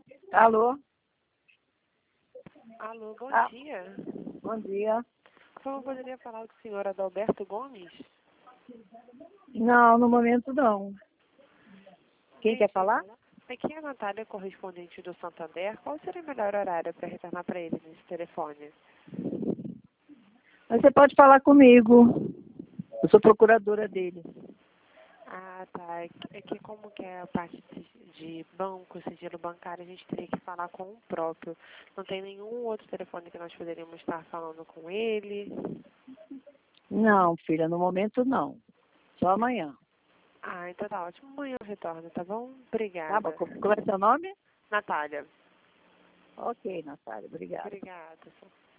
Alô? Alô, bom dia. Bom dia. Por favor, poderia falar com o senhor Adalberto Gomes? Não, no momento não. Quem quer Gente, falar? aqui é a Natália, correspondente do Santander. Qual seria o melhor horário para retornar para ele nesse telefone? Você pode falar comigo. Eu sou procuradora dele. Ah, tá. É que como que é a parte de banco, sigilo bancário, a gente teria que falar com o próprio. Não tem nenhum outro telefone que nós poderíamos estar falando com ele? Não, filha, no momento não. Só amanhã. Ah, então tá ótimo. Amanhã eu retorno, tá bom? Tá bom. Obrigada. Qual é seu nome? Natália. Ok, Natália. Obrigada. Obrigada.